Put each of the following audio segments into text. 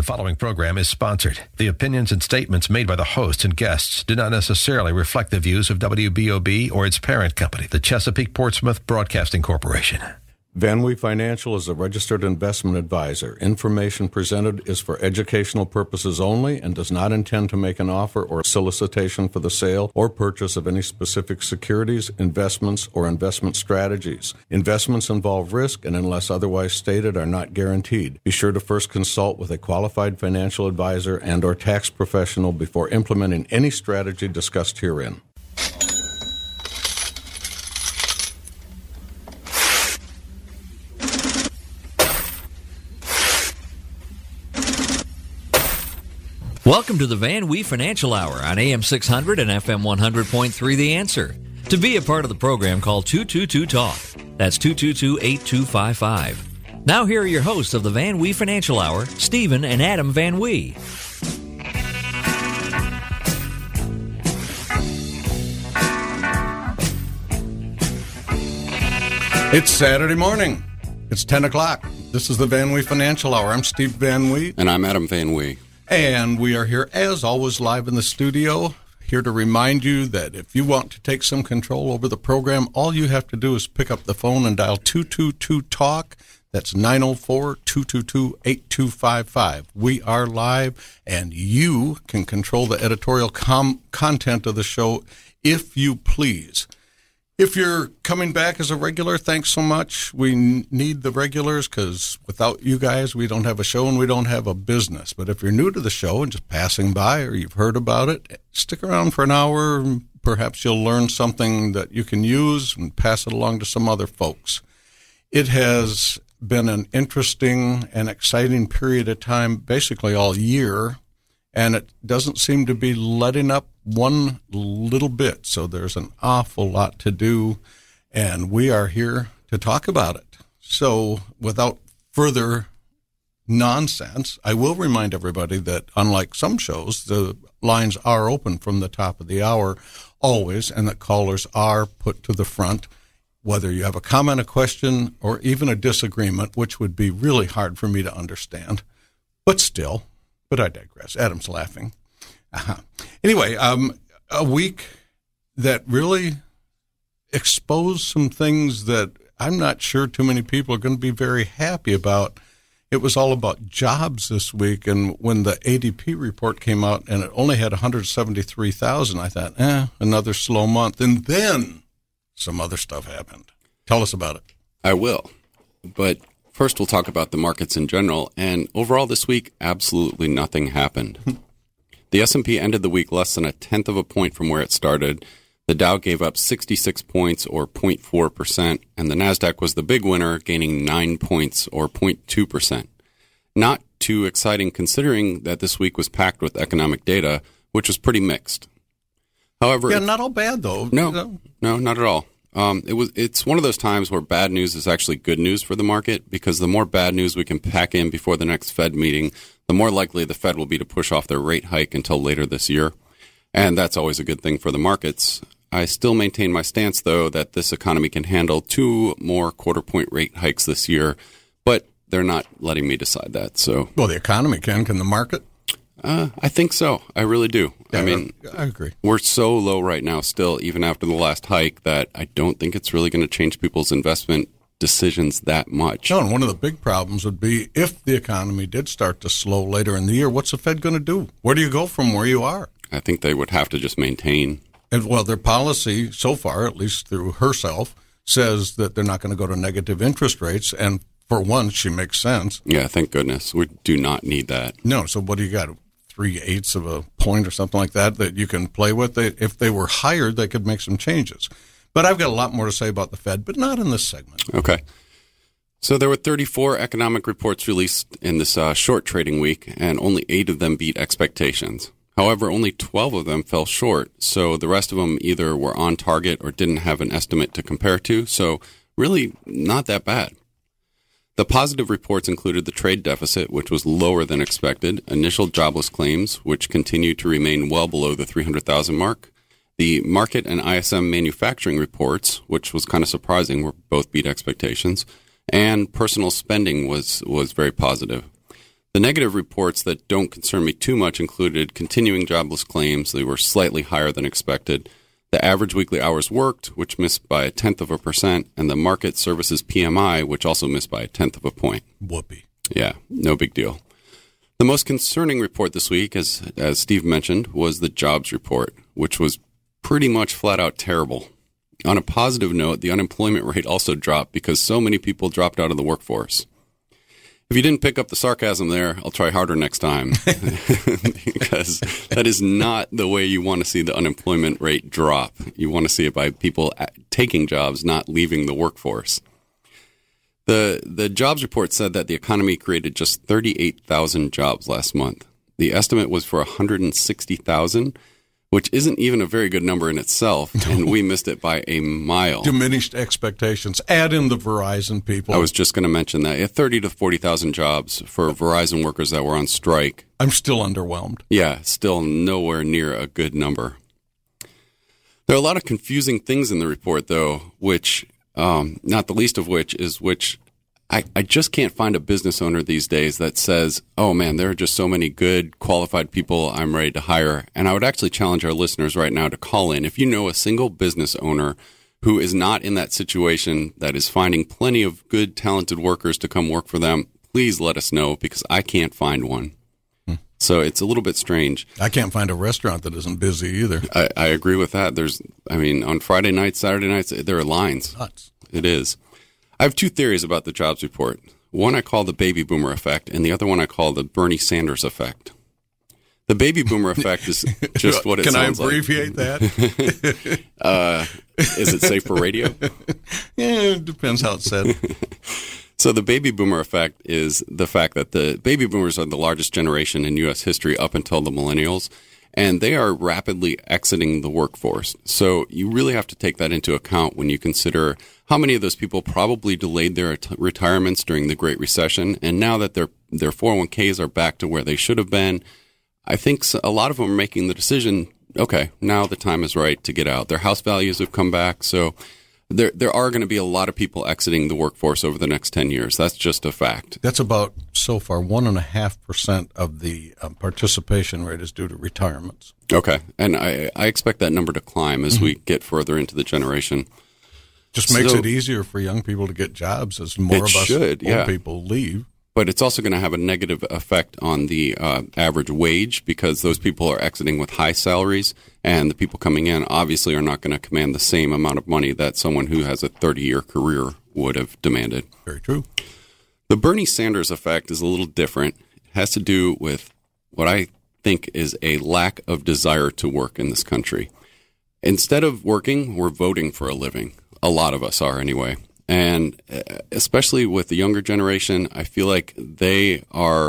following program is sponsored. The opinions and statements made by the hosts and guests do not necessarily reflect the views of WBOB or its parent company, the Chesapeake Portsmouth Broadcasting Corporation. VanWee Financial is a registered investment advisor. Information presented is for educational purposes only and does not intend to make an offer or solicitation for the sale or purchase of any specific securities, investments, or investment strategies. Investments involve risk and, unless otherwise stated, are not guaranteed. Be sure to first consult with a qualified financial advisor and or tax professional before implementing any strategy discussed herein. Welcome to the VanWee Financial Hour on AM 600 and FM 100.3 The Answer. To be a part of the program, call 222-TALK. That's 222-8255. Now here are your hosts of the VanWee Financial Hour, Stephen and Adam VanWee. It's Saturday morning. It's 10 o'clock. This is the VanWee Financial Hour. I'm Steve VanWee. And I'm Adam VanWee. And we are here, as always, live in the studio, here to remind you that if you want to take some control over the program, all you have to do is pick up the phone and dial 222-TALK. That's 904-222-8255. We are live, and you can control the editorial content of the show if you please. If you're coming back as a regular, thanks so much. We need the regulars because without you guys, we don't have a show and we don't have a business. But if you're new to the show and just passing by or you've heard about it, stick around for an hour. Perhaps you'll learn something that you can use and pass it along to some other folks. It has been an interesting and exciting period of time, basically all year, and it doesn't seem to be letting up one little bit. So there's an awful lot to do, and we are here to talk about it. So without further nonsense, I will remind everybody that unlike some shows, the lines are open from the top of the hour always, and that callers are put to the front, whether you have a comment, a question, or even a disagreement, which would be really hard for me to understand. But still, but I digress. Adam's laughing. Anyway, a week that really exposed some things that I'm not sure too many people are going to be very happy about. It was all about jobs this week, and when the ADP report came out and it only had 173,000, I thought, another slow month. And then some other stuff happened. Tell us about it. I will. But first we'll talk about the markets in general. And overall this week, absolutely nothing happened. The S&P ended the week less than 1/10 of a point from where it started. The Dow gave up 66 points, or 0.4%, and the Nasdaq was the big winner, gaining 9 points, or 0.2%. Not too exciting considering that this week was packed with economic data, which was pretty mixed. However, yeah, not all bad though. No, not at all. It's one of those times where bad news is actually good news for the market, because the more bad news we can pack in before the next Fed meeting, the more likely the Fed will be to push off their rate hike until later this year. And that's always a good thing for the markets. I still maintain my stance, though, that this economy can handle 2 more quarter-point rate hikes this year, but they're not letting me decide that. So, well, the economy can the market? I think so. I really do. Yeah, I mean, I agree. We're so low right now still, even after the last hike, that I don't think it's really going to change people's investment decisions that much. No, and one of the big problems would be if the economy did start to slow later in the year, what's the Fed going to do? Where do you go from where you are? I think they would have to just maintain. And, well, their policy so far, at least through herself, says that they're not going to go to negative interest rates. And for once, she makes sense. Yeah, thank goodness. We do not need that. No, so what do you got? 3/8 of a point or something like that you can play with. If they were hired, they could make some changes. But I've got a lot more to say about the Fed, but not in this segment. Okay. So there were 34 economic reports released in this short trading week, and only 8 of them beat expectations. However, only 12 of them fell short, so the rest of them either were on target or didn't have an estimate to compare to, so really not that bad. The positive reports included the trade deficit, which was lower than expected, initial jobless claims, which continued to remain well below the 300,000 mark, the market and ISM manufacturing reports, which was kind of surprising, were both beat expectations, and personal spending was very positive. The negative reports that don't concern me too much included continuing jobless claims. They were slightly higher than expected. The average weekly hours worked, which missed by 0.1%, and the market services PMI, which also missed by 0.1 point. Whoopee. Yeah, no big deal. The most concerning report this week, as Steve mentioned, was the jobs report, which was pretty much flat out terrible. On a positive note, the unemployment rate also dropped because so many people dropped out of the workforce. If you didn't pick up the sarcasm there, I'll try harder next time, because that is not the way you want to see the unemployment rate drop. You want to see it by people taking jobs, not leaving the workforce. The jobs report said that the economy created just 38,000 jobs last month. The estimate was for 160,000, which isn't even a very good number in itself, and we missed it by a mile. Diminished expectations. Add in the Verizon people. I was just going to mention that. 30 to 40,000 jobs for Verizon workers that were on strike. I'm still underwhelmed. Yeah, still nowhere near a good number. There are a lot of confusing things in the report, though, which, not the least of which is I just can't find a business owner these days that says, oh man, there are just so many good, qualified people I'm ready to hire. And I would actually challenge our listeners right now to call in. If you know a single business owner who is not in that situation, that is finding plenty of good, talented workers to come work for them, please let us know, because I can't find one. So it's a little bit strange. I can't find a restaurant that isn't busy either. I agree with that. On Friday nights, Saturday nights, there are lines. Nuts. It is. I have two theories about the jobs report. One I call the baby boomer effect, and the other one I call the Bernie Sanders effect. The baby boomer effect is just what it sounds like. Can I abbreviate that? Is it safe for radio? Yeah, it depends how it's said. So the baby boomer effect is the fact that the baby boomers are the largest generation in U.S. history up until the millennials, and they are rapidly exiting the workforce. So you really have to take that into account when you consider how many of those people probably delayed their retirements during the Great Recession, and now that their 401ks are back to where they should have been, I think a lot of them are making the decision, okay, now the time is right to get out. Their house values have come back, so there are going to be a lot of people exiting the workforce over the next 10 years. That's just a fact. That's about, so far, 1.5% of the participation rate is due to retirements. Okay, and I expect that number to climb as we get further into the generation. Just makes it easier for young people to get jobs as more of us old people leave. But it's also going to have a negative effect on the average wage, because those people are exiting with high salaries, and the people coming in obviously are not going to command the same amount of money that someone who has a 30-year career would have demanded. Very true. The Bernie Sanders effect is a little different. It has to do with what I think is a lack of desire to work in this country. Instead of working, we're voting for a living. A lot of us are anyway. And especially with the younger generation, I feel like they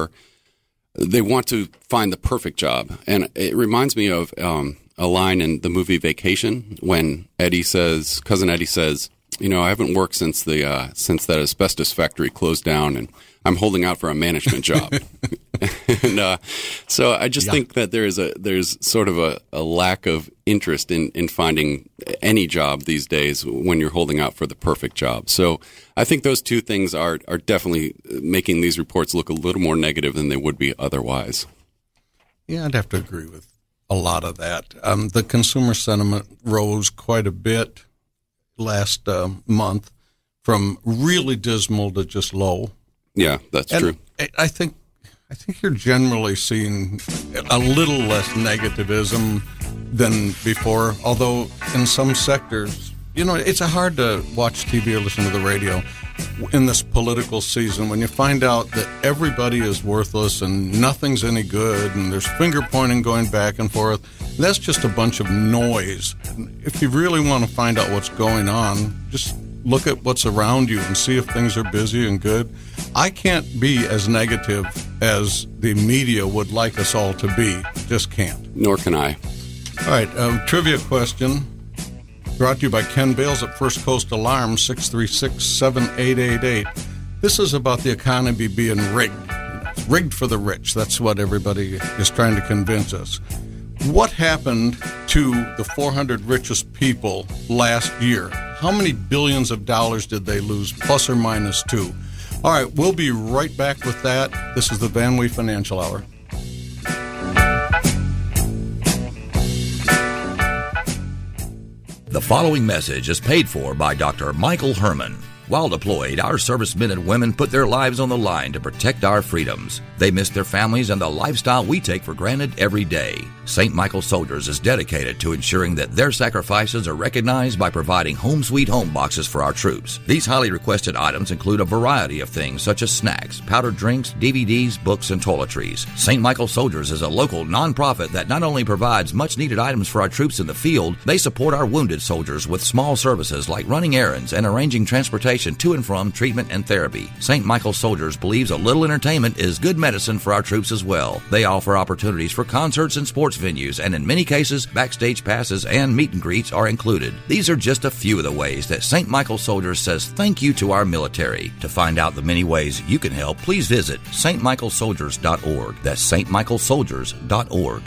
want to find the perfect job. And it reminds me of a line in the movie Vacation when Cousin Eddie says, I haven't worked since that asbestos factory closed down, and I'm holding out for a management job. And so I just think that there's sort of a lack of interest in finding any job these days when you're holding out for the perfect job. So I think those two things are definitely making these reports look a little more negative than they would be otherwise. Yeah, I'd have to agree with a lot of that. The consumer sentiment rose quite a bit last month, from really dismal to just low. Yeah, that's true. I think you're generally seeing a little less negativism than before, although in some sectors, it's hard to watch TV or listen to the radio in this political season when you find out that everybody is worthless and nothing's any good and there's finger pointing going back and forth. That's just a bunch of noise. If you really want to find out what's going on, just look at what's around you and see if things are busy and good. I can't be as negative as the media would like us all to be. Just can't. Nor can I. All right, trivia question brought to you by Ken Bales at First Coast Alarm, 636-7888. This is about the economy being rigged. Rigged for the rich. That's what everybody is trying to convince us. What happened to the 400 richest people last year? How many billions of dollars did they lose, plus or minus 2? All right, we'll be right back with that. This is the Van Wee Financial Hour. The following message is paid for by Dr. Michael Herman. While deployed, our servicemen and women put their lives on the line to protect our freedoms. They miss their families and the lifestyle we take for granted every day. St. Michael Soldiers is dedicated to ensuring that their sacrifices are recognized by providing home sweet home boxes for our troops. These highly requested items include a variety of things such as snacks, powdered drinks, DVDs, books, and toiletries. St. Michael Soldiers is a local nonprofit that not only provides much needed items for our troops in the field, they support our wounded soldiers with small services like running errands and arranging transportation to and from treatment and therapy. St. Michael Soldiers believes a little entertainment is good medicine for our troops as well. They offer opportunities for concerts and sports venues, and in many cases, backstage passes and meet and greets are included. These are just a few of the ways that St. Michael Soldiers says thank you to our military. To find out the many ways you can help, please visit stmichaelsoldiers.org. That's stmichaelsoldiers.org.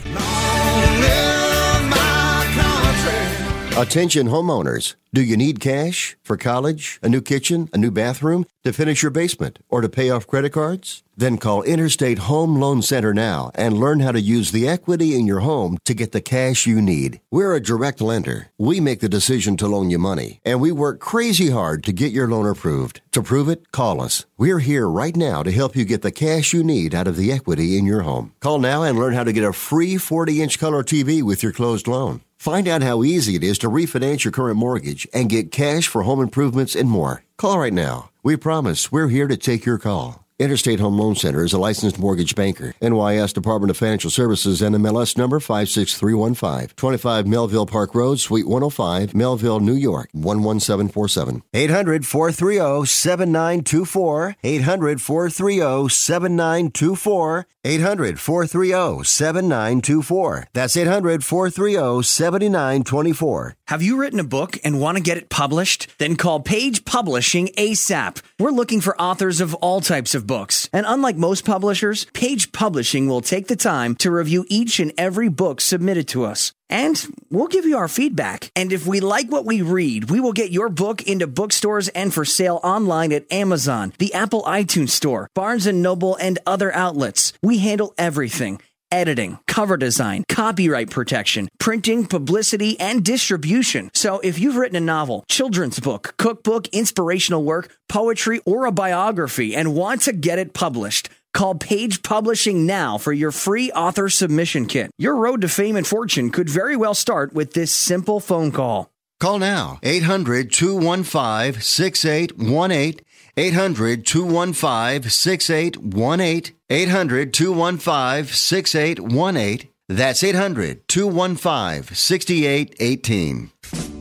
Attention homeowners. Do you need cash for college, a new kitchen, a new bathroom, to finish your basement, or to pay off credit cards? Then call Interstate Home Loan Center now and learn how to use the equity in your home to get the cash you need. We're a direct lender. We make the decision to loan you money, and we work crazy hard to get your loan approved. To prove it, call us. We're here right now to help you get the cash you need out of the equity in your home. Call now and learn how to get a free 40-inch color TV with your closed loan. Find out how easy it is to refinance your current mortgage and get cash for home improvements and more. Call right now. We promise we're here to take your call. Interstate Home Loan Center is a licensed mortgage banker. NYS Department of Financial Services, NMLS number 56315. 25 Melville Park Road, Suite 105, Melville, New York, 11747. 800-430-7924. 800-430-7924. 800-430-7924. That's 800-430-7924. Have you written a book and want to get it published? Then call Page Publishing ASAP. We're looking for authors of all types of books. And unlike most publishers, Page Publishing will take the time to review each and every book submitted to us. And we'll give you our feedback. And if we like what we read, we will get your book into bookstores and for sale online at Amazon, the Apple iTunes Store, Barnes & Noble, and other outlets. We handle everything. Editing, cover design, copyright protection, printing, publicity, and distribution. So if you've written a novel, children's book, cookbook, inspirational work, poetry, or a biography and want to get it published, call Page Publishing now for your free author submission kit. Your road to fame and fortune could very well start with this simple phone call. Call now. 800-215-6818. 800-215-6818. 800-215-6818. That's 800-215-6818.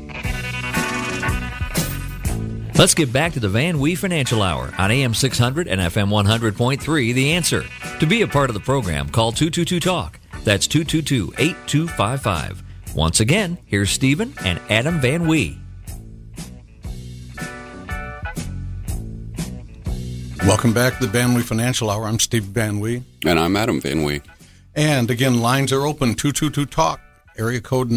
Let's get back to the Van Wee Financial Hour on AM 600 and FM 100.3, The Answer. To be a part of the program, call 222-TALK. That's 222-8255. Once again, here's Stephen and Adam Van Wee. Welcome back to the Van Wee Financial Hour. I'm Steve Van Wee. And I'm Adam Van Wee. And again, lines are open, 222-TALK, area code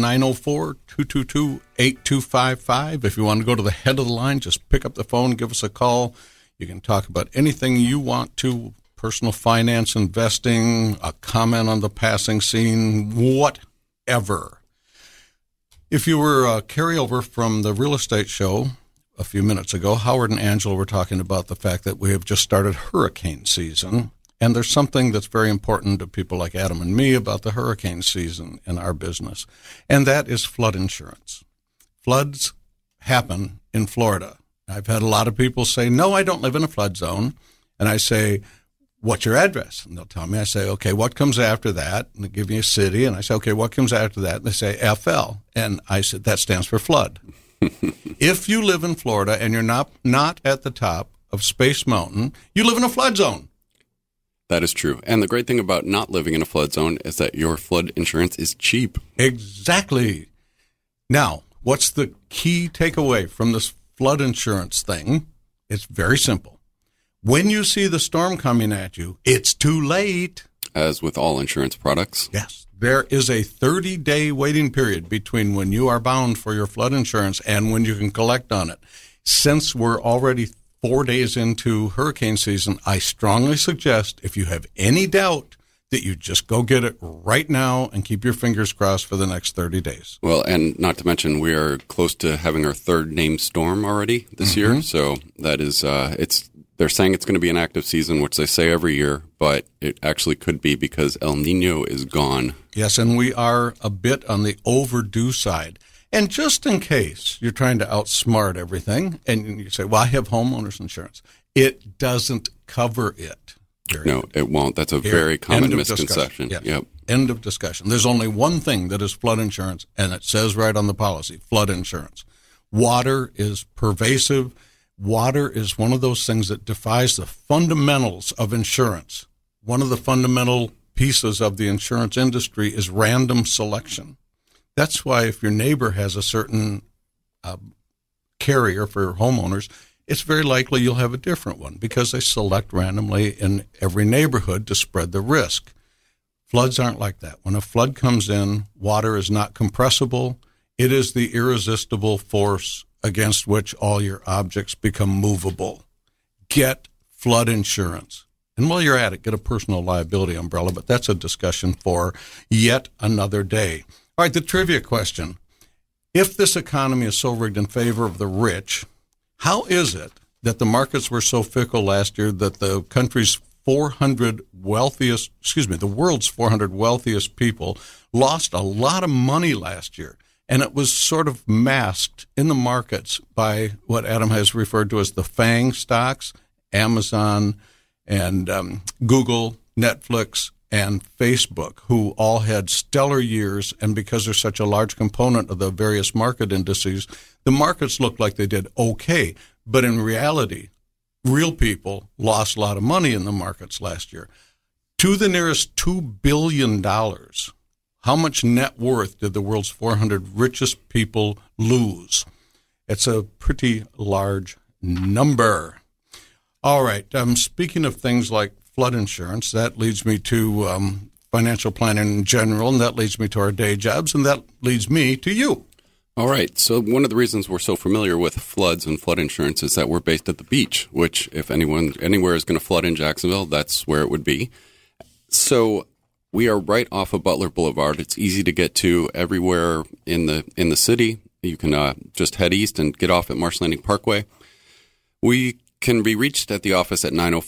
904-222-8255. If you want to go to the head of the line, just pick up the phone, give us a call. You can talk about anything you want to, personal finance, investing, a comment on the passing scene, whatever. If you were a carryover from the real estate show a few minutes ago, Howard and Angela were talking about the fact that we have just started hurricane season. And there's something that's very important to people like Adam and me about the hurricane season in our business, and that is flood insurance. Floods happen in Florida. I've had a lot of people say, no, I don't live in a flood zone. And I say, what's your address? And they'll tell me. I say, okay, what comes after that? And they give me a city. And I say, okay, what comes after that? And they say FL. And I said, that stands for flood. If you live in Florida and you're not at the top of Space Mountain, you live in a flood zone. That is true. And the great thing about not living in a flood zone is that your flood insurance is cheap. Exactly. Now, what's the key takeaway from this flood insurance thing? It's very simple. When you see the storm coming at you, it's too late. As with all insurance products. Yes. There is a 30-day waiting period between when you are bound for your flood insurance and when you can collect on it. Since we're already 4 days into hurricane season, I strongly suggest, if you have any doubt, that you just go get it right now and keep your fingers crossed for the next 30 days. Well, and not to mention, we are close to having our third named storm already this year. So that is, they're saying it's going to be an active season, which they say every year, but it actually could be because El Nino is gone. Yes, and we are a bit on the overdue side. And just in case you're trying to outsmart everything and you say, well, I have homeowners insurance, it doesn't cover it. No, it won't. That's a very common misconception. Yes. Yep. End of discussion. There's only one thing that is flood insurance, and it says right on the policy, flood insurance. Water is pervasive. Water is one of those things that defies the fundamentals of insurance. One of the fundamental pieces of the insurance industry is random selection. That's why if your neighbor has a certain carrier for homeowners, it's very likely you'll have a different one because they select randomly in every neighborhood to spread the risk. Floods aren't like that. When a flood comes in, water is not compressible. It is the irresistible force against which all your objects become movable. Get flood insurance. And while you're at it, get a personal liability umbrella, but that's a discussion for yet another day. All right, the trivia question. If this economy is so rigged in favor of the rich, how is it that the markets were so fickle last year that the world's 400 wealthiest people lost a lot of money last year? And it was sort of masked in the markets by what Adam has referred to as the FANG stocks, Amazon and Google, Netflix, and Facebook, who all had stellar years. And because they're such a large component of the various market indices, the markets looked like they did okay. But in reality, real people lost a lot of money in the markets last year. To the nearest $2 billion. How much net worth did the world's 400 richest people lose? It's a pretty large number. All right. Speaking of things like flood insurance, that leads me to financial planning in general, and that leads me to our day jobs, and that leads me to you. All right. So one of the reasons we're so familiar with floods and flood insurance is that we're based at the beach, which if anywhere is going to flood in Jacksonville, that's where it would be. So we are right off of Butler Boulevard. It's easy to get to everywhere in the city. You can just head east and get off at Marsh Landing Parkway. We can be reached at the office at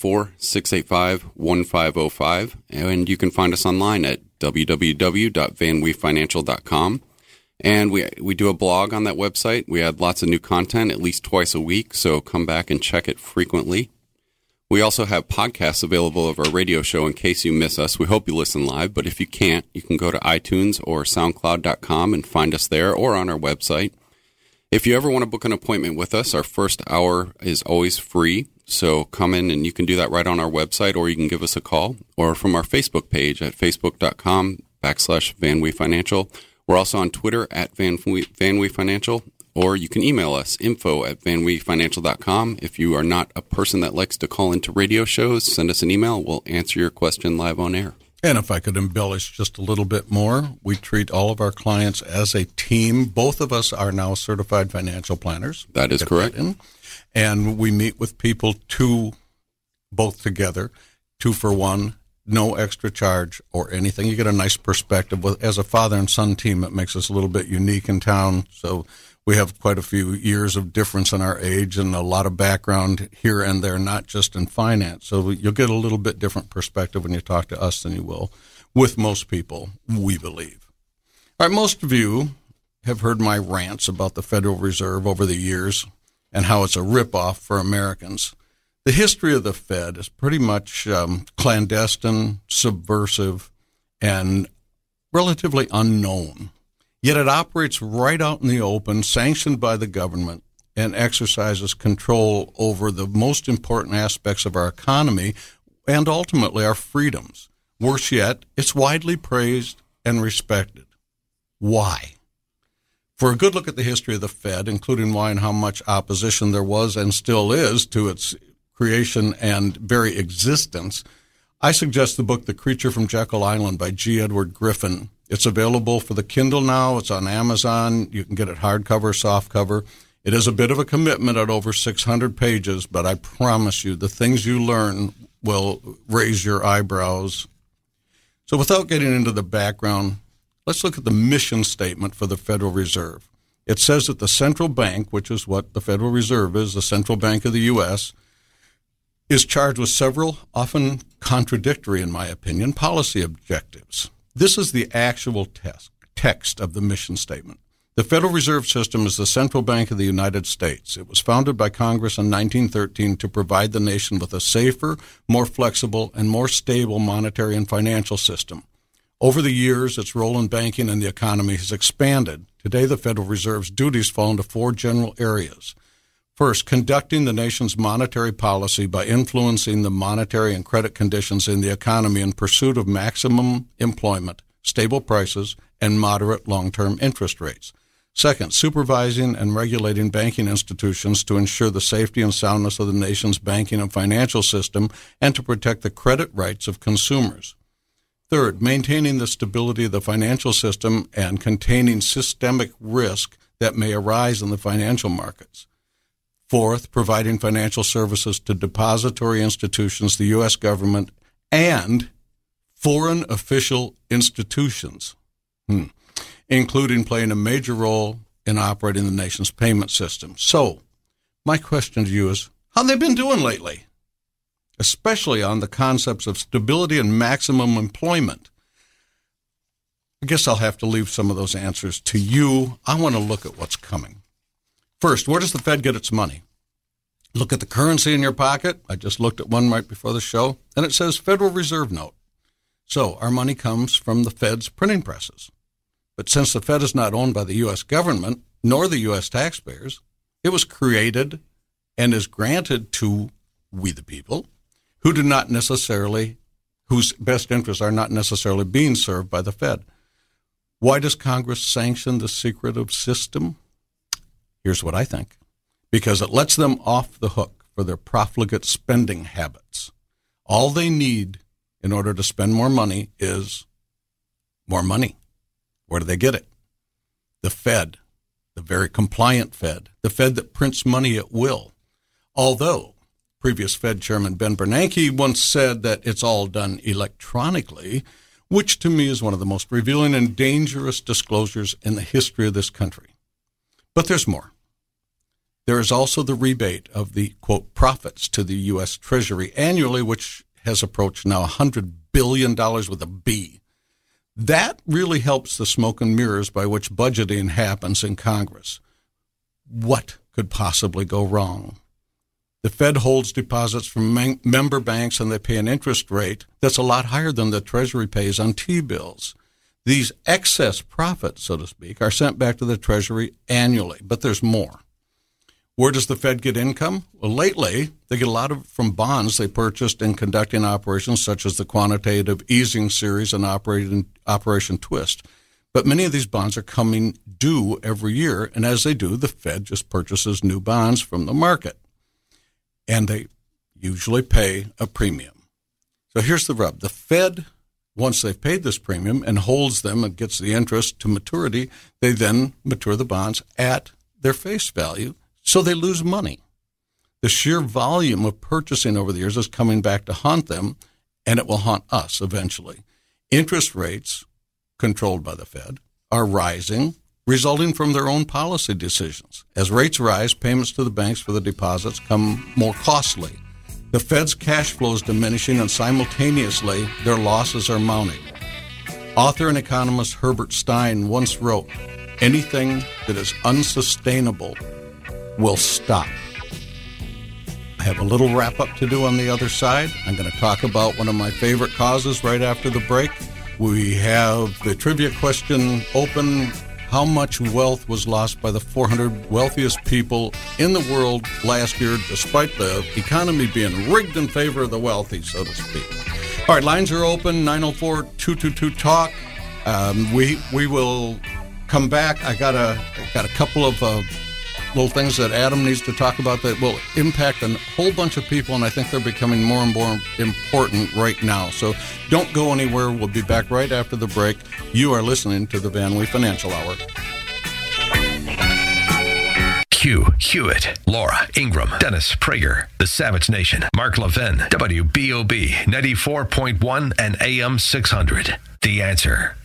904-685-1505, and you can find us online at www.vanweefinancial.com. And we do a blog on that website. We add lots of new content at least twice a week, so come back and check it frequently. We also have podcasts available of our radio show in case you miss us. We hope you listen live, but if you can't, you can go to iTunes or SoundCloud.com and find us there or on our website. If you ever want to book an appointment with us, our first hour is always free, so come in and you can do that right on our website, or you can give us a call, or from our Facebook page at facebook.com/VanWee Financial. We're also on Twitter at VanWee Financial, or you can email us, info@vanweefinancial.com. If you are not a person that likes to call into radio shows, send us an email. We'll answer your question live on air. And if I could embellish just a little bit more, we treat all of our clients as a team. Both of us are now certified financial planners. That is correct. And we meet with people both together, 2 for 1, no extra charge or anything. You get a nice perspective. As a father and son team, it makes us a little bit unique in town. So we have quite a few years of difference in our age and a lot of background here and there, not just in finance. So you'll get a little bit different perspective when you talk to us than you will with most people, we believe. All right, most of you have heard my rants about the Federal Reserve over the years and how it's a ripoff for Americans. The history of the Fed is pretty much clandestine, subversive, and relatively unknown. Yet it operates right out in the open, sanctioned by the government, and exercises control over the most important aspects of our economy and ultimately our freedoms. Worse yet, it's widely praised and respected. Why? For a good look at the history of the Fed, including why and how much opposition there was and still is to its creation and very existence, I suggest the book The Creature from Jekyll Island by G. Edward Griffin. It's available for the Kindle now. It's on Amazon. You can get it hardcover, softcover. It is a bit of a commitment at over 600 pages, but I promise you the things you learn will raise your eyebrows. So without getting into the background, let's look at the mission statement for the Federal Reserve. It says that the central bank, which is what the Federal Reserve is, the central bank of the U.S., is charged with several, often contradictory, in my opinion, policy objectives. This is the actual text of the mission statement. The Federal Reserve System is the central bank of the United States. It was founded by Congress in 1913 to provide the nation with a safer, more flexible, and more stable monetary and financial system. Over the years, its role in banking and the economy has expanded. Today, the Federal Reserve's duties fall into four general areas. First, conducting the nation's monetary policy by influencing the monetary and credit conditions in the economy in pursuit of maximum employment, stable prices, and moderate long-term interest rates. Second, supervising and regulating banking institutions to ensure the safety and soundness of the nation's banking and financial system and to protect the credit rights of consumers. Third, maintaining the stability of the financial system and containing systemic risk that may arise in the financial markets. Fourth, providing financial services to depository institutions, the U.S. government, and foreign official institutions, including playing a major role in operating the nation's payment system. So, my question to you is, how have they been doing lately? Especially on the concepts of stability and maximum employment. I guess I'll have to leave some of those answers to you. I want to look at what's coming. First, where does the Fed get its money? Look at the currency in your pocket. I just looked at one right before the show, and it says Federal Reserve Note. So our money comes from the Fed's printing presses. But since the Fed is not owned by the U.S. government, nor the U.S. taxpayers, it was created and is granted to we the people, who do not necessarily, whose best interests are not necessarily being served by the Fed. Why does Congress sanction the secretive system? Here's what I think. Because it lets them off the hook for their profligate spending habits. All they need in order to spend more money is more money. Where do they get it? The Fed, the very compliant Fed, the Fed that prints money at will. Although previous Fed Chairman Ben Bernanke once said that it's all done electronically, which to me is one of the most revealing and dangerous disclosures in the history of this country. But there's more. There is also the rebate of the, quote, profits to the U.S. Treasury annually, which has approached now $100 billion with a B. That really helps the smoke and mirrors by which budgeting happens in Congress. What could possibly go wrong? The Fed holds deposits from member banks, and they pay an interest rate that's a lot higher than the Treasury pays on T-bills. These excess profits, so to speak, are sent back to the Treasury annually, but there's more. Where does the Fed get income? Well, lately, they get a lot of from bonds they purchased in conducting operations such as the quantitative easing series and Operation Twist. But many of these bonds are coming due every year, and as they do, the Fed just purchases new bonds from the market. And they usually pay a premium. So here's the rub. The Fed, once they've paid this premium and holds them and gets the interest to maturity, they then mature the bonds at their face value. So they lose money. The sheer volume of purchasing over the years is coming back to haunt them, and it will haunt us eventually. Interest rates, controlled by the Fed, are rising, resulting from their own policy decisions. As rates rise, payments to the banks for the deposits come more costly. The Fed's cash flow is diminishing, and simultaneously, their losses are mounting. Author and economist Herbert Stein once wrote, "Anything that is unsustainable will stop." I have a little wrap-up to do on the other side. I'm going to talk about one of my favorite causes right after the break. We have the trivia question open. How much wealth was lost by the 400 wealthiest people in the world last year, despite the economy being rigged in favor of the wealthy, so to speak? All right, lines are open, 904-222-TALK. We will come back. I got a couple of little things that Adam needs to talk about that will impact a whole bunch of people, and I think they're becoming more and more important right now. So don't go anywhere. We'll be back right after the break. You are listening to the Van Wee Financial Hour. Hugh Hewitt, Laura Ingram, Dennis Prager, The Savage Nation, Mark Levin, WBOB 94.1 and AM 600. The Answer.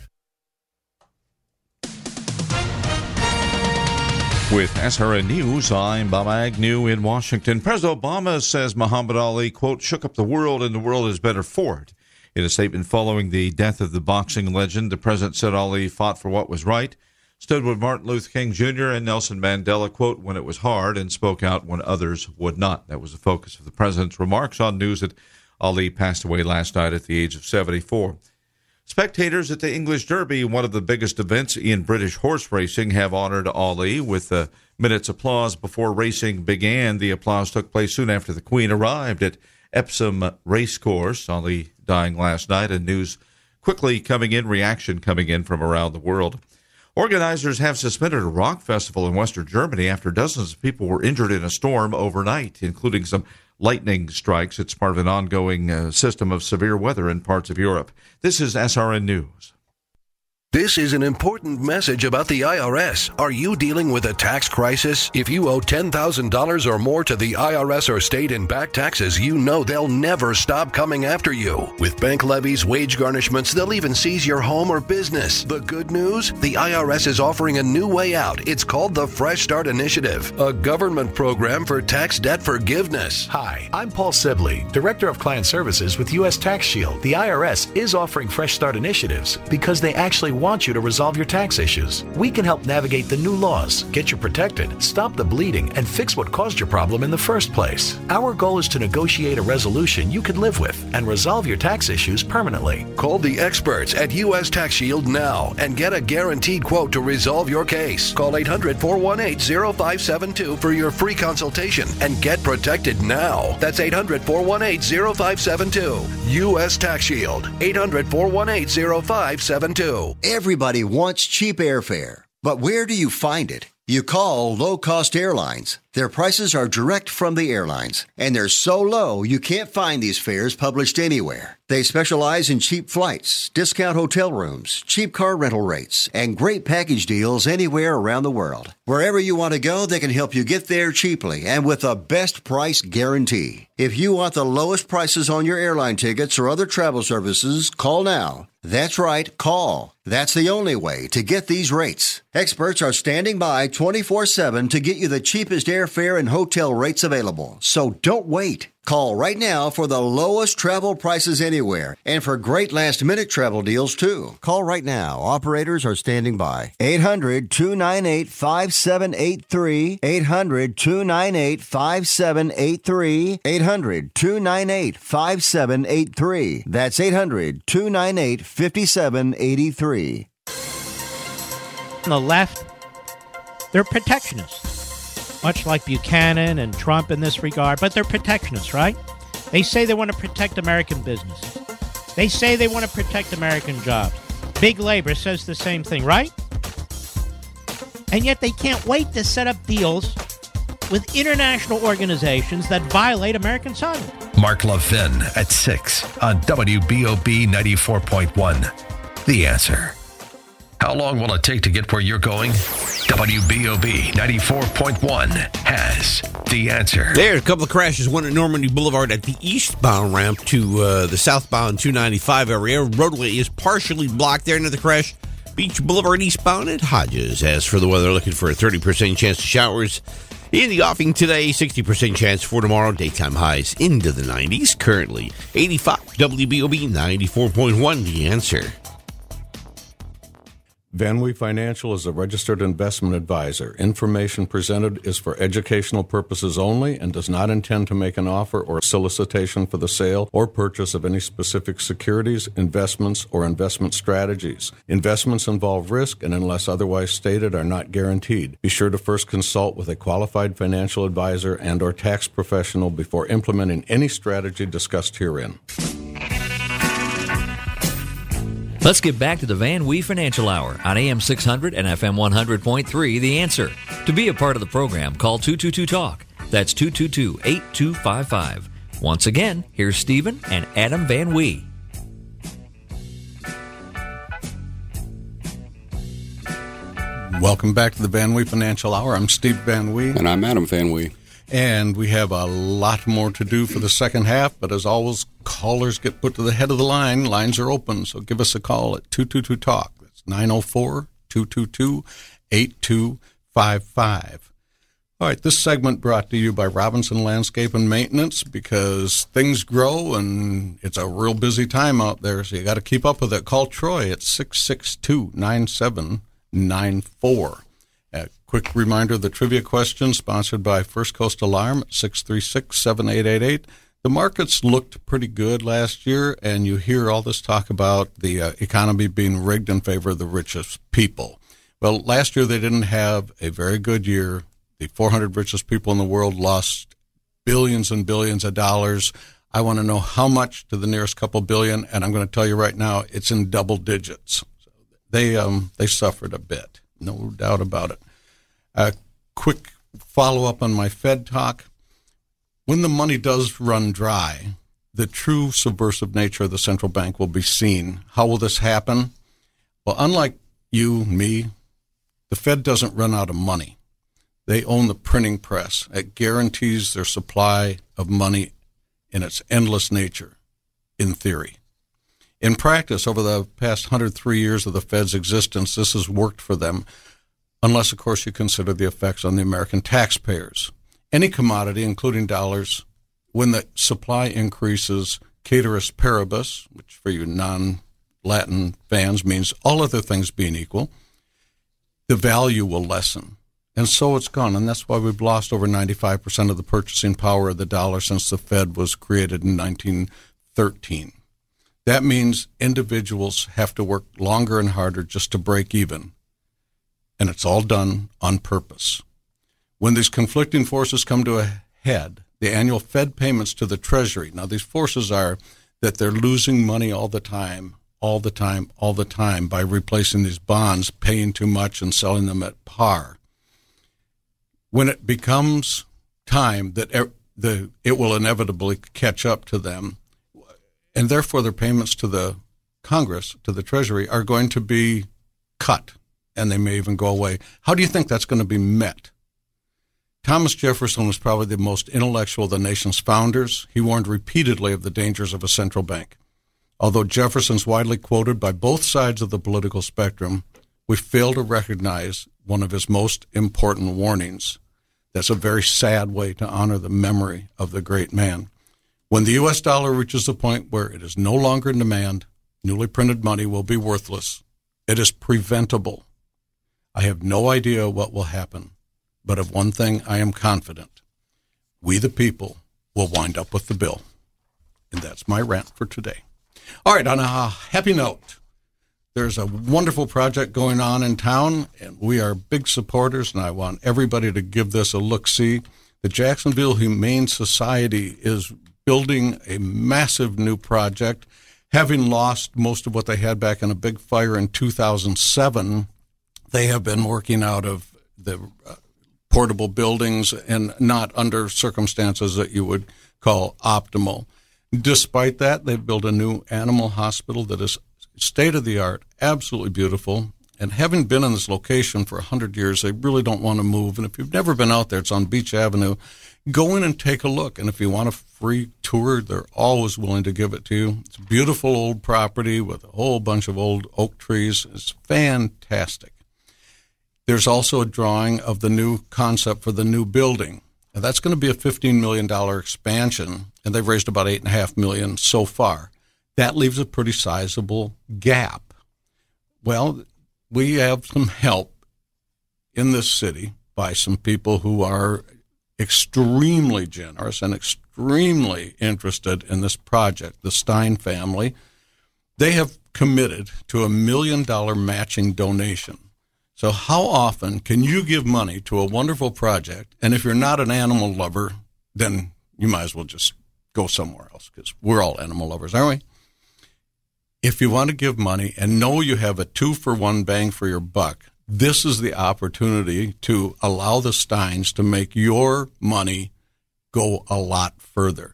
With SRN News, I'm Bob Agnew in Washington. President Obama says Muhammad Ali, quote, shook up the world and the world is better for it. In a statement following the death of the boxing legend, the president said Ali fought for what was right, stood with Martin Luther King Jr. and Nelson Mandela, quote, when it was hard, and spoke out when others would not. That was the focus of the president's remarks on news that Ali passed away last night at the age of 74. Spectators at the English Derby, one of the biggest events in British horse racing, have honored Ali with a minute's applause before racing began. The applause took place soon after the Queen arrived at Epsom Racecourse. Ali dying last night, and news quickly coming in, reaction coming in from around the world. Organizers have suspended a rock festival in Western Germany after dozens of people were injured in a storm overnight, including some lightning strikes. It's part of an ongoing system of severe weather in parts of Europe. This is SRN News. This is an important message about the IRS. Are you dealing with a tax crisis? If you owe $10,000 or more to the IRS or state in back taxes, you know they'll never stop coming after you. With bank levies, wage garnishments, they'll even seize your home or business. The good news? The IRS is offering a new way out. It's called the Fresh Start Initiative, a government program for tax debt forgiveness. Hi, I'm Paul Sibley, Director of Client Services with U.S. Tax Shield. The IRS is offering Fresh Start initiatives because they actually want you to resolve your tax issues. We can help navigate the new laws, get you protected, stop the bleeding, and fix what caused your problem in the first place. Our goal is to negotiate a resolution you can live with and resolve your tax issues permanently. Call the experts at U.S. Tax Shield now and get a guaranteed quote to resolve your case. Call 800-418-0572 for your free consultation and get protected now. That's 800-418-0572. U.S. Tax Shield. 800-418-0572. Everybody wants cheap airfare, but where do you find it? You call Low Cost Airlines. Their prices are direct from the airlines, and they're so low you can't find these fares published anywhere. They specialize in cheap flights, discount hotel rooms, cheap car rental rates, and great package deals anywhere around the world. Wherever you want to go, they can help you get there cheaply and with a best price guarantee. If you want the lowest prices on your airline tickets or other travel services, call now. That's right, call. That's the only way to get these rates. Experts are standing by 24/7 to get you the cheapest airfare and hotel rates available. So don't wait. Call right now for the lowest travel prices anywhere and for great last-minute travel deals, too. Call right now. Operators are standing by. 800-298-5783. 800-298-5783. 800-298-5783. That's 800-298-5783. On the left, they're protectionists. Much like Buchanan and Trump in this regard, but they're protectionists, right? They say they want to protect American businesses. They say they want to protect American jobs. Big labor says the same thing, right? And yet they can't wait to set up deals with international organizations that violate American sovereignty. Mark Levin at 6 on WBOB 94.1. The Answer. How long will it take to get where you're going? WBOB 94.1 has The Answer. There's a couple of crashes, one at Normandy Boulevard at the eastbound ramp to the southbound 295 area. Roadway is partially blocked there. Another crash, Beach Boulevard eastbound at Hodges. As for the weather, looking for a 30% chance of showers in the offing today, 60% chance for tomorrow. Daytime highs into the 90s. Currently 85. WBOB 94.1 The Answer. VanWee Financial is a registered investment advisor. Information presented is for educational purposes only and does not intend to make an offer or solicitation for the sale or purchase of any specific securities, investments, or investment strategies. Investments involve risk and, unless otherwise stated, are not guaranteed. Be sure to first consult with a qualified financial advisor and or tax professional before implementing any strategy discussed herein. Let's get back to the VanWee Financial Hour on AM 600 and FM 100.3, The Answer. To be a part of the program, call 222-TALK. That's 222-8255. Once again, here's Stephen and Adam VanWee. Welcome back to the Van Wee Financial Hour. I'm Steve Van Wee. And I'm Adam Van Wee. And we have a lot more to do for the second half, but as always, callers get put to the head of the line. Lines are open, so give us a call at 222-TALK. That's 904-222-8255. All right, this segment brought to you by Robinson Landscape and Maintenance, because things grow and it's a real busy time out there, so you got to keep up with it. Call Troy at 662-9794. A quick reminder, the trivia question sponsored by First Coast Alarm at 636-7888. The markets looked pretty good last year, and you hear all this talk about the economy being rigged in favor of the richest people. Well, last year they didn't have a very good year. The 400 richest people in the world lost billions and billions of dollars. I want to know how much to the nearest couple billion, and I'm going to tell you right now, it's in double digits. So they suffered a bit, no doubt about it. A quick follow-up on my Fed talk. When the money does run dry, the true subversive nature of the central bank will be seen. How will this happen? Well, unlike you, me, the Fed doesn't run out of money. They own the printing press. It guarantees their supply of money in its endless nature, in theory. In practice, over the past 103 years of the Fed's existence, this has worked for them, unless, of course, you consider the effects on the American taxpayers. Any commodity, including dollars, when the supply increases, ceteris paribus, which for you non-Latin fans means all other things being equal, the value will lessen. And so it's gone, and that's why we've lost over 95% of the purchasing power of the dollar since the Fed was created in 1913. That means individuals have to work longer and harder just to break even, and it's all done on purpose. When these conflicting forces come to a head, the annual Fed payments to the Treasury, now these forces are that they're losing money all the time by replacing these bonds, paying too much and selling them at par. When it becomes time that it will inevitably catch up to them, and therefore their payments to the Congress, to the Treasury, are going to be cut, and they may even go away. How do you think that's going to be met? Thomas Jefferson was probably the most intellectual of the nation's founders. He warned repeatedly of the dangers of a central bank. Although Jefferson's widely quoted by both sides of the political spectrum, we fail to recognize one of his most important warnings. That's a very sad way to honor the memory of the great man. When the U.S. dollar reaches the point where it is no longer in demand, newly printed money will be worthless. It is preventable. I have no idea what will happen, but of one thing I am confident. We, the people, will wind up with the bill. And that's my rant for today. All right, on a happy note, there's a wonderful project going on in town, and we are big supporters, and I want everybody to give this a look-see. The Jacksonville Humane Society is building a massive new project. Having lost most of what they had back in a big fire in 2007, they have been working out of the portable buildings and not under circumstances that you would call optimal. Despite that, they've built a new animal hospital that is state-of-the-art, absolutely beautiful. And having been in this location for 100 years, they really don't want to move. And if you've never been out there, it's on Beach Avenue. Go in and take a look. And if you want a free tour, they're always willing to give it to you. It's a beautiful old property with a whole bunch of old oak trees. It's fantastic. There's also a drawing of the new concept for the new building. Now, that's going to be a $15 million expansion, and they've raised about $8.5 million so far. That leaves a pretty sizable gap. Well, we have some help in this city by some people who are extremely generous and extremely interested in this project, the Stein family. They have committed to $1 million matching donation. So how often can you give money to a wonderful project, and if you're not an animal lover, then you might as well just go somewhere else, because we're all animal lovers, aren't we? If you want to give money and know you have a 2-for-1 bang for your buck, this is the opportunity to allow the Steins to make your money go a lot further.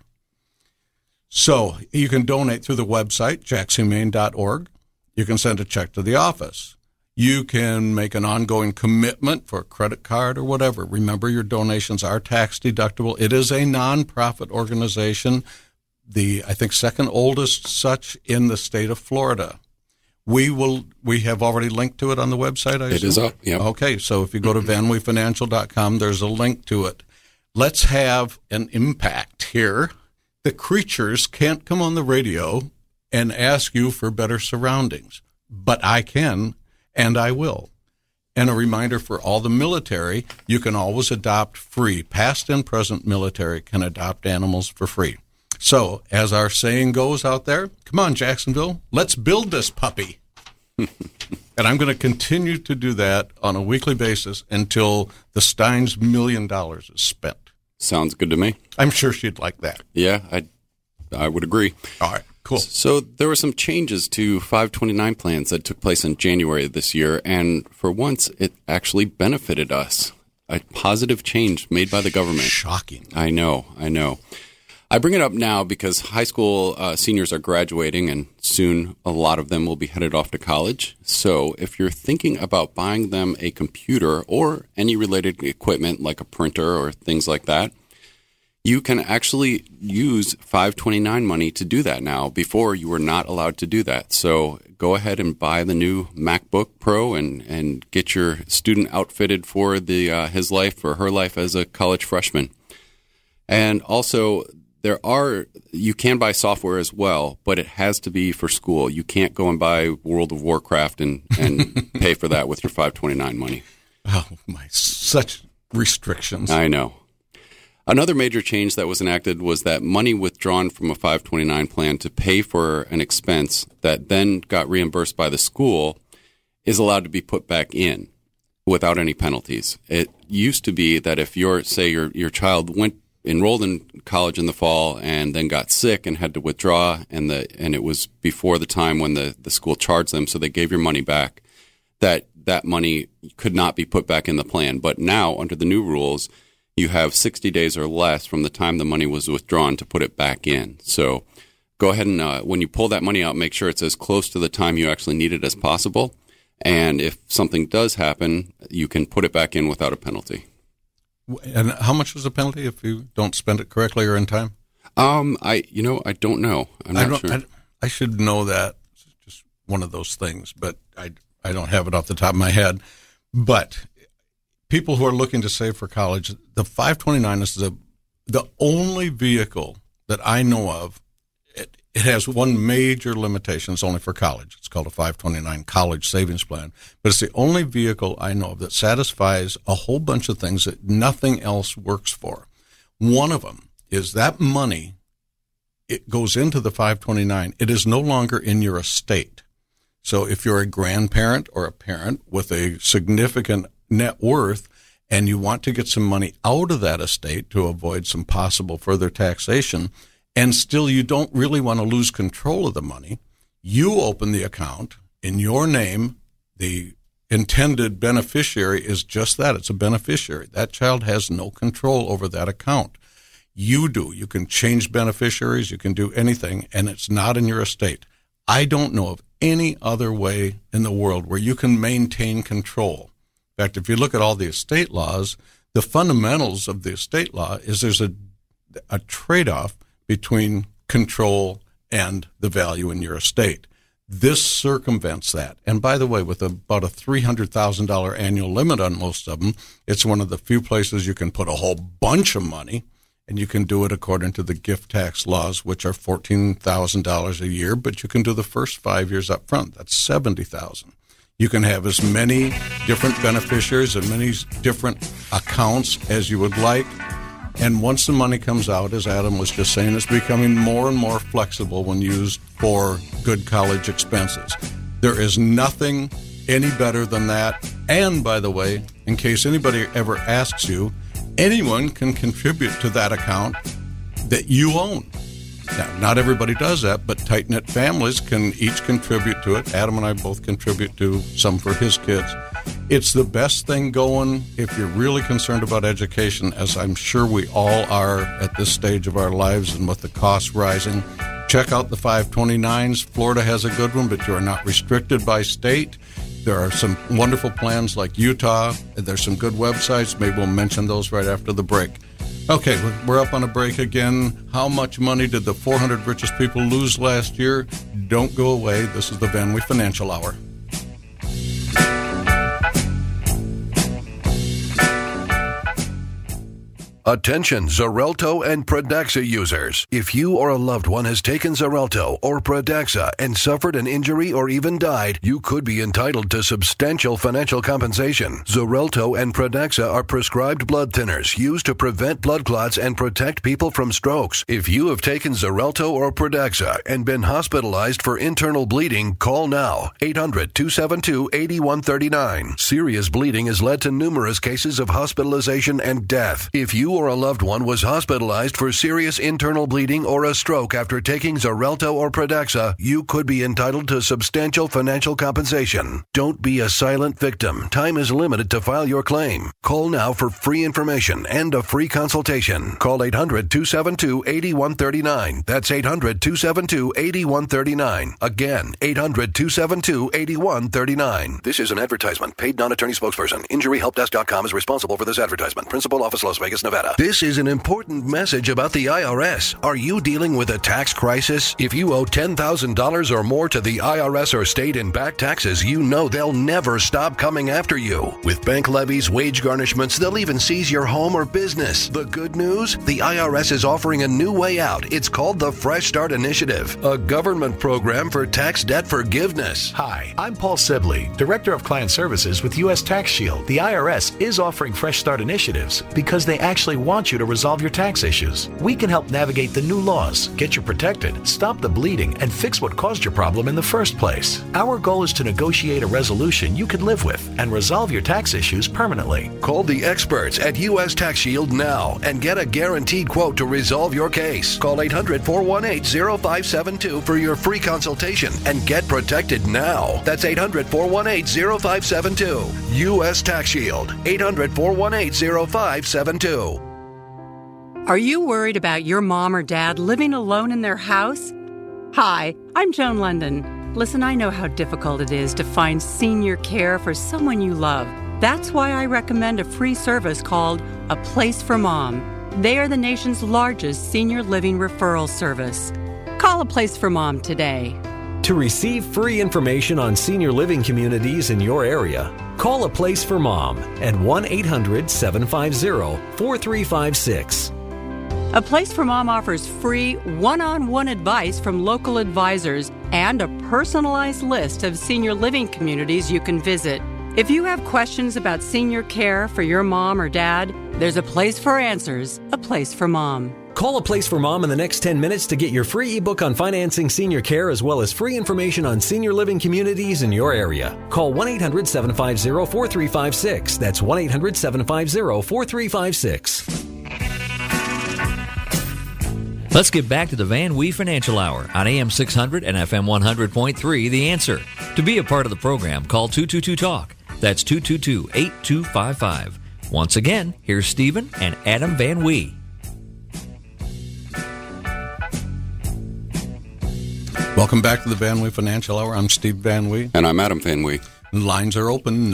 So you can donate through the website, jackshumane.org. You can send a check to the office. You can make an ongoing commitment for a credit card or whatever. Remember, your donations are tax deductible. It is a nonprofit organization, I think, second oldest such in the state of Florida. We have already linked to it on the website, I assume? It is up, yeah. Okay, so if you go to VanWeeFinancial.com, there's a link to it. Let's have an impact here. The creatures can't come on the radio and ask you for better surroundings, but I can, and I will. And a reminder for all the military, you can always adopt free. Past and present military can adopt animals for free. So, as our saying goes out there, come on, Jacksonville, let's build this puppy. And I'm going to continue to do that on a weekly basis until the Steins' $1 million is spent. Sounds good to me. I'm sure she'd like that. Yeah, I would agree. All right, cool. So there were some changes to 529 plans that took place in January of this year, and for once, it actually benefited us. A positive change made by the government. Shocking. I know. I bring it up now because high school seniors are graduating, and soon a lot of them will be headed off to college. So if you're thinking about buying them a computer or any related equipment like a printer or things like that, you can actually use 529 money to do that now. Before, you were not allowed to do that. So go ahead and buy the new MacBook Pro and get your student outfitted for his life or her life as a college freshman. And also, you can buy software as well, but it has to be for school. You can't go and buy World of Warcraft and pay for that with your 529 money. Oh, my, such restrictions. I know. Another major change that was enacted was that money withdrawn from a 529 plan to pay for an expense that then got reimbursed by the school is allowed to be put back in without any penalties. It used to be that if your child enrolled in college in the fall and then got sick and had to withdraw, and it was before the time when the school charged them, so they gave your money back, that money could not be put back in the plan. But now, under the new rules, you have 60 days or less from the time the money was withdrawn to put it back in. So go ahead and when you pull that money out, make sure it's as close to the time you actually need it as possible. And if something does happen, you can put it back in without a penalty. And how much is the penalty if you don't spend it correctly or in time? I don't know. I'm not sure. I should know that. It's just one of those things, but I don't have it off the top of my head. But people who are looking to save for college, the 529 is the only vehicle that I know of. It has one major limitation. It's only for college. It's called a 529 college savings plan. But it's the only vehicle I know of that satisfies a whole bunch of things that nothing else works for. One of them is that money, it goes into the 529. It is no longer in your estate. So if you're a grandparent or a parent with a significant net worth and you want to get some money out of that estate to avoid some possible further taxation, and still you don't really want to lose control of the money, you open the account in your name. The intended beneficiary is just that. It's a beneficiary. That child has no control over that account. You do. You can change beneficiaries. You can do anything, and it's not in your estate. I don't know of any other way in the world where you can maintain control. In fact, if you look at all the estate laws, the fundamentals of the estate law is there's a trade-off between control and the value in your estate. This circumvents that. And by the way, with about a $300,000 annual limit on most of them, it's one of the few places you can put a whole bunch of money, and you can do it according to the gift tax laws, which are $14,000 a year, but you can do the first 5 years up front. That's $70,000. You can have as many different beneficiaries and many different accounts as you would like. And once the money comes out, as Adam was just saying, it's becoming more and more flexible when used for good college expenses. There is nothing any better than that. And by the way, in case anybody ever asks you, anyone can contribute to that account that you own. Now, not everybody does that, but tight-knit families can each contribute to it. Adam and I both contribute to some for his kids. It's the best thing going if you're really concerned about education, as I'm sure we all are at this stage of our lives and with the costs rising. Check out the 529s. Florida has a good one, but you are not restricted by state. There are some wonderful plans like Utah. There's some good websites. Maybe we'll mention those right after the break. Okay, we're up on a break again. How much money did the 400 richest people lose last year? Don't go away. This is the Van Wee Financial Hour. Attention Xarelto and Pradaxa users. If you or a loved one has taken Xarelto or Pradaxa and suffered an injury or even died, you could be entitled to substantial financial compensation. Xarelto and Pradaxa are prescribed blood thinners used to prevent blood clots and protect people from strokes. If you have taken Xarelto or Pradaxa and been hospitalized for internal bleeding, call now. 800-272-8139. Serious bleeding has led to numerous cases of hospitalization and death. If you or a loved one was hospitalized for serious internal bleeding or a stroke after taking Xarelto or Pradaxa, you could be entitled to substantial financial compensation. Don't be a silent victim. Time is limited to file your claim. Call now for free information and a free consultation. Call 800-272-8139. That's 800-272-8139. Again, 800-272-8139. This is an advertisement. Paid non-attorney spokesperson. InjuryHelpDesk.com is responsible for this advertisement. Principal office, Las Vegas, Nevada. This is an important message about the IRS. Are you dealing with a tax crisis? If you owe $10,000 or more to the IRS or state in back taxes, you know they'll never stop coming after you. With bank levies, wage garnishments, they'll even seize your home or business. The good news? The IRS is offering a new way out. It's called the Fresh Start Initiative, a government program for tax debt forgiveness. Hi, I'm Paul Sibley, Director of Client Services with U.S. Tax Shield. The IRS is offering Fresh Start initiatives because they actually want you to resolve your tax issues. We can help navigate the new laws, get you protected, stop the bleeding, and fix what caused your problem in the first place. Our goal is to negotiate a resolution you can live with and resolve your tax issues permanently. Call the experts at U.S. Tax Shield now and get a guaranteed quote to resolve your case. Call 800-418-0572 for your free consultation and get protected now. That's 800-418-0572. U.S. Tax Shield. 800-418-0572. Are you worried about your mom or dad living alone in their house? Hi, I'm Joan London. Listen, I know how difficult it is to find senior care for someone you love. That's why I recommend a free service called A Place for Mom. They are the nation's largest senior living referral service. Call A Place for Mom today. To receive free information on senior living communities in your area, call A Place for Mom at 1-800-750-4356. A Place for Mom offers free one-on-one advice from local advisors and a personalized list of senior living communities you can visit. If you have questions about senior care for your mom or dad, there's a place for answers, A Place for Mom. Call A Place for Mom in the next 10 minutes to get your free ebook on financing senior care as well as free information on senior living communities in your area. Call 1-800-750-4356. That's 1-800-750-4356. Let's get back to the Van Wee Financial Hour on AM 600 and FM 100.3, The Answer. To be a part of the program, call 222-TALK. That's 222-8255. Once again, here's Stephen and Adam Van Wee. Welcome back to the Van Wee Financial Hour. I'm Steve Van Wee. And I'm Adam Van Wee. Lines are open,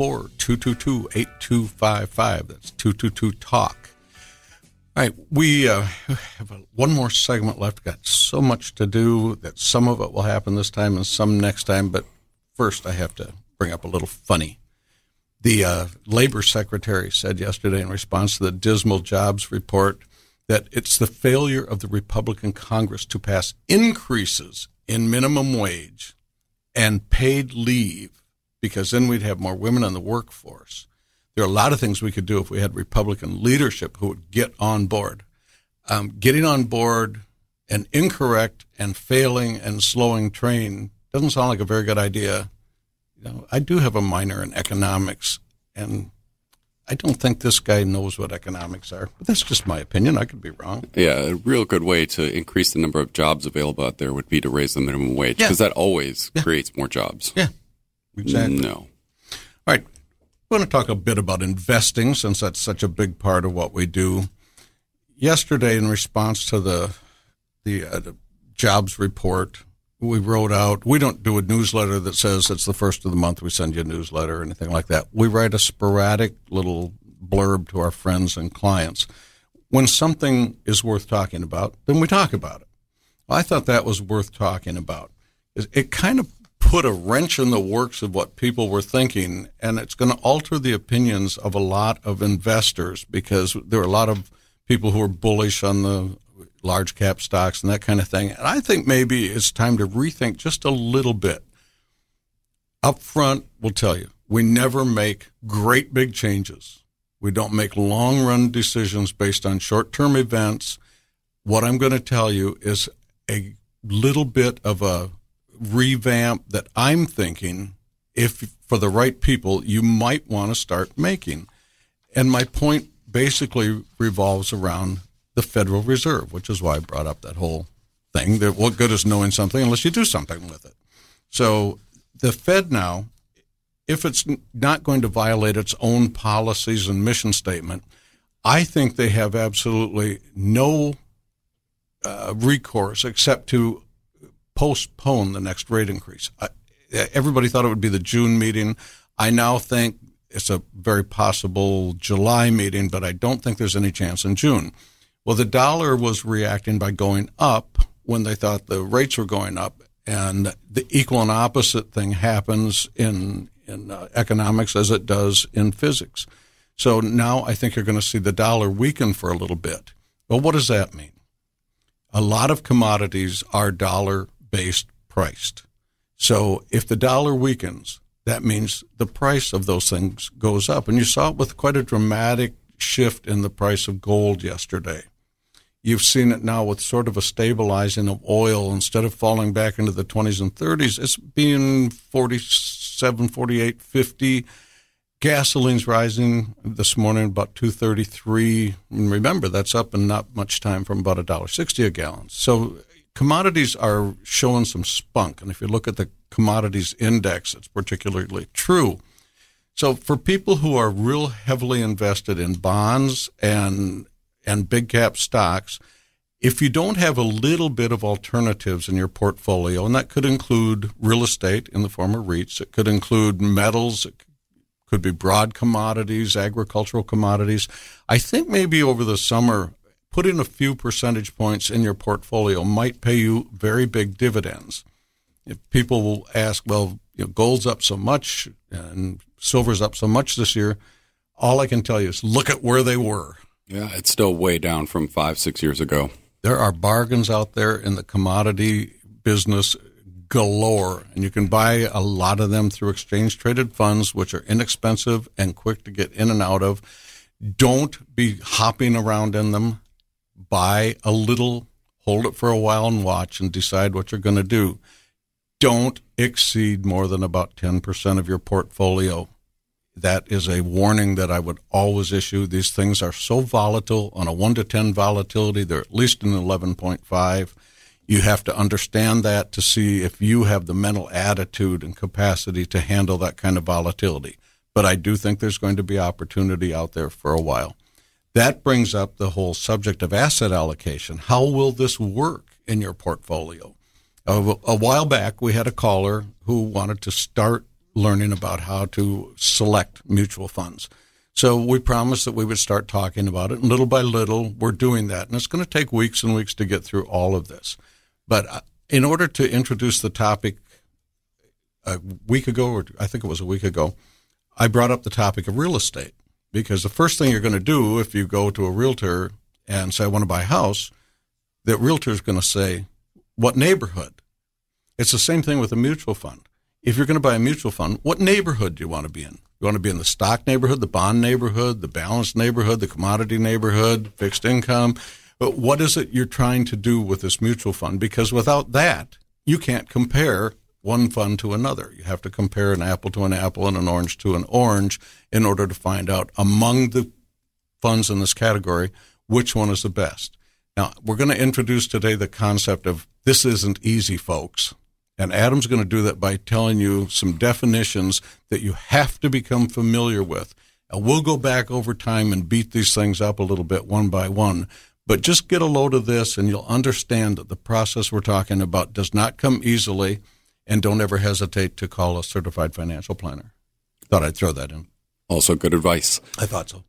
904-222-8255. That's 222-TALK. All right, we have one more segment left. Got so much to do that some of it will happen this time and some next time. But first, I have to bring up a little funny. The Labor Secretary said yesterday in response to the dismal jobs report that it's the failure of the Republican Congress to pass increases in minimum wage and paid leave, because then we'd have more women in the workforce. There are a lot of things we could do if we had Republican leadership who would get on board. Getting on board an incorrect and failing and slowing train doesn't sound like a very good idea. You know, I do have a minor in economics, and I don't think this guy knows what economics are. But that's just my opinion. I could be wrong. Yeah, a real good way to increase the number of jobs available out there would be to raise the minimum wage, because that always creates more jobs. Yeah, exactly. No. All right. I want to talk a bit about investing, since that's such a big part of what we do. Yesterday, in response to the jobs report, we wrote out, we don't do a newsletter that says it's the first of the month, we send you a newsletter or anything like that. We write a sporadic little blurb to our friends and clients. When something is worth talking about, then we talk about it. I thought that was worth talking about. It kind of put a wrench in the works of what people were thinking, and it's going to alter the opinions of a lot of investors because there are a lot of people who are bullish on the large cap stocks and that kind of thing. And I think maybe it's time to rethink just a little bit. Up front, we'll tell you, we never make great big changes. We don't make long-run decisions based on short-term events. What I'm going to tell you is a little bit of a revamp that I'm thinking, if for the right people, you might want to start making. And my point basically revolves around the Federal Reserve, which is why I brought up that whole thing, that what good is knowing something unless you do something with it. So the Fed now, if it's not going to violate its own policies and mission statement, I think they have absolutely no recourse except to postpone the next rate increase. Everybody thought it would be the June meeting. I now think it's a very possible July meeting, but I don't think there's any chance in June. Well, the dollar was reacting by going up when they thought the rates were going up, and the equal and opposite thing happens in economics as it does in physics. So now I think you're going to see the dollar weaken for a little bit. Well, what does that mean? A lot of commodities are dollar-based priced. So if the dollar weakens, that means the price of those things goes up. And you saw it with quite a dramatic shift in the price of gold yesterday. You've seen it now with sort of a stabilizing of oil. Instead of falling back into the 20s and 30s, it's being 47, 48, 50. Gasoline's rising this morning about $2.33. And remember, that's up in not much time from about $1.60 a gallon. So commodities are showing some spunk. And if you look at the commodities index, it's particularly true. So for people who are real heavily invested in bonds and big cap stocks, if you don't have a little bit of alternatives in your portfolio, and that could include real estate in the form of REITs, it could include metals, it could be broad commodities, agricultural commodities. I think maybe over the summer, putting a few percentage points in your portfolio might pay you very big dividends. If people will ask, well, gold's up so much and silver's up so much this year, all I can tell you is look at where they were. Yeah, it's still way down from 5-6 years ago. There are bargains out there in the commodity business galore, and you can buy a lot of them through exchange-traded funds, which are inexpensive and quick to get in and out of. Don't be hopping around in them. Buy a little, hold it for a while and watch and decide what you're going to do. Don't exceed more than about 10% of your portfolio. That is a warning that I would always issue. These things are so volatile. On a 1 to 10 volatility, they're at least an 11.5. You have to understand that to see if you have the mental attitude and capacity to handle that kind of volatility. But I do think there's going to be opportunity out there for a while. That brings up the whole subject of asset allocation. How will this work in your portfolio? A while back, we had a caller who wanted to start learning about how to select mutual funds. So we promised that we would start talking about it, and little by little, we're doing that. And it's going to take weeks and weeks to get through all of this. But in order to introduce the topic a week ago, or I think it was a week ago, I brought up the topic of real estate. Because the first thing you're going to do if you go to a realtor and say, I want to buy a house, the realtor is going to say, what neighborhood? It's the same thing with a mutual fund. If you're going to buy a mutual fund, what neighborhood do you want to be in? You want to be in the stock neighborhood, the bond neighborhood, the balanced neighborhood, the commodity neighborhood, fixed income? But what is it you're trying to do with this mutual fund? Because without that, you can't compare one fund to another. You have to compare an apple to an apple and an orange to an orange in order to find out among the funds in this category which one is the best. Now, we're going to introduce today the concept of this isn't easy, folks. And Adam's going to do that by telling you some definitions that you have to become familiar with. And we'll go back over time and beat these things up a little bit one by one. But just get a load of this and you'll understand that the process we're talking about does not come easily, and don't ever hesitate to call a certified financial planner. Thought I'd throw that in. Also good advice. I thought so.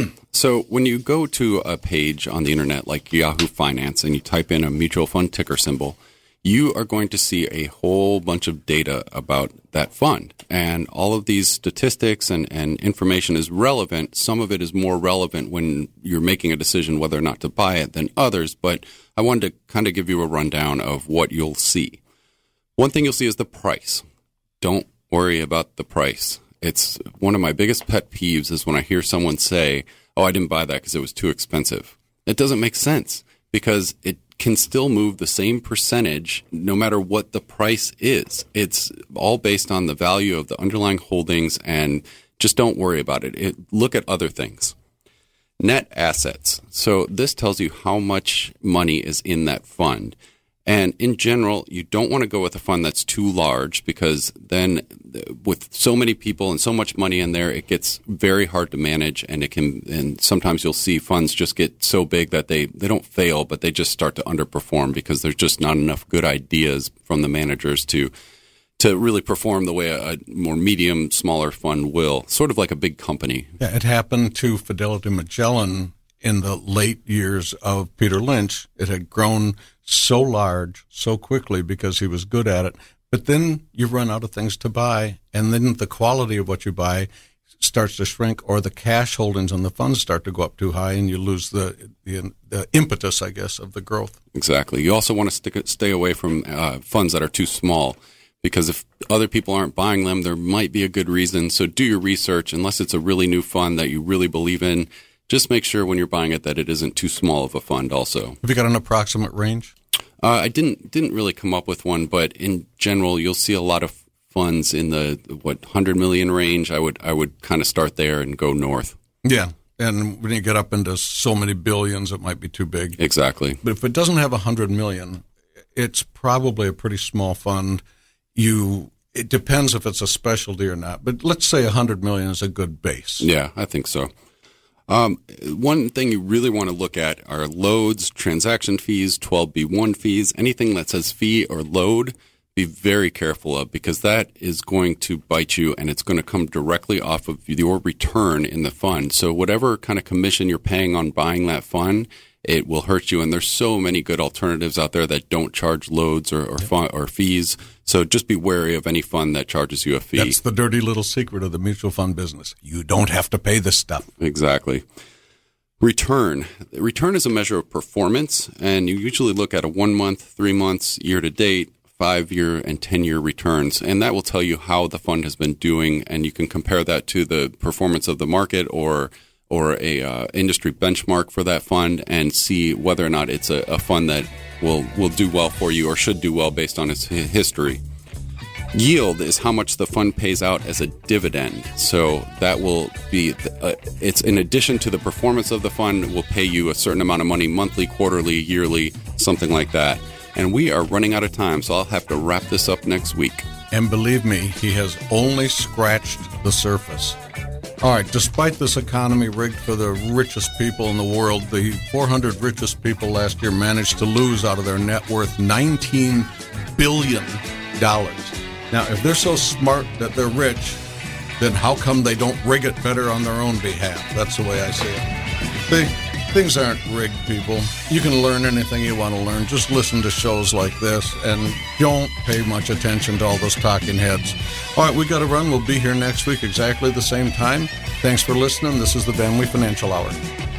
So when you go to a page on the internet like Yahoo Finance and you type in a mutual fund ticker symbol, you are going to see a whole bunch of data about that fund. And all of these statistics and information is relevant. Some of it is more relevant when you're making a decision whether or not to buy it than others. But I wanted to kind of give you a rundown of what you'll see. One thing you'll see is the price. Don't worry about the price. It's one of my biggest pet peeves is when I hear someone say, oh, I didn't buy that because it was too expensive. It doesn't make sense because it can still move the same percentage no matter what the price is. It's all based on the value of the underlying holdings, and just don't worry about it. Look at other things. Net assets. So this tells you how much money is in that fund. And in general, you don't want to go with a fund that's too large because then with so many people and so much money in there, it gets very hard to manage, and sometimes you'll see funds just get so big that they don't fail, but they just start to underperform because there's just not enough good ideas from the managers to really perform the way a more medium, smaller fund will, sort of like a big company. Yeah, it happened to Fidelity Magellan in the late years of Peter Lynch. It had grown so large so quickly because he was good at it. But then you run out of things to buy, and then the quality of what you buy starts to shrink, or the cash holdings on the funds start to go up too high, and you lose the impetus, I guess, of the growth. Exactly. You also want to stay away from funds that are too small, because if other people aren't buying them, there might be a good reason. So do your research. Unless it's a really new fund that you really believe in, just make sure when you're buying it that it isn't too small of a fund also. Have you got an approximate range? I didn't really come up with one, but in general, you'll see a lot of funds in the 100 million range. I would kind of start there and go north. Yeah, and when you get up into so many billions, it might be too big. Exactly. But if it doesn't have 100 million, it's probably a pretty small fund. It depends if it's a specialty or not, but let's say 100 million is a good base. Yeah, I think so. One thing you really want to look at are loads, transaction fees, 12B1 fees, anything that says fee or load, be very careful of, because that is going to bite you and it's going to come directly off of your return in the fund. So whatever kind of commission you're paying on buying that fund, it will hurt you. And there's so many good alternatives out there that don't charge loads or fees. So just be wary of any fund that charges you a fee. That's the dirty little secret of the mutual fund business. You don't have to pay this stuff. Exactly. Return. Return is a measure of performance, and you usually look at a 1 month, 3 months, year to date, 5-year and 10-year returns, and that will tell you how the fund has been doing, and you can compare that to the performance of the market or a industry benchmark for that fund and see whether or not it's a fund that will do well for you or should do well based on its history. Yield is how much the fund pays out as a dividend. So that will be, it's in addition to the performance of the fund, will pay you a certain amount of money monthly, quarterly, yearly, something like that. And we are running out of time, so I'll have to wrap this up next week. And believe me, he has only scratched the surface. All right, despite this economy rigged for the richest people in the world, the 400 richest people last year managed to lose out of their net worth $19 billion. Now, if they're so smart that they're rich, then how come they don't rig it better on their own behalf? That's the way I see it. Things aren't rigged, people. You can learn anything you want to learn. Just listen to shows like this and don't pay much attention to all those talking heads. All right, we got to run. We'll be here next week exactly the same time. Thanks for listening. This is the Van Wee Financial Hour.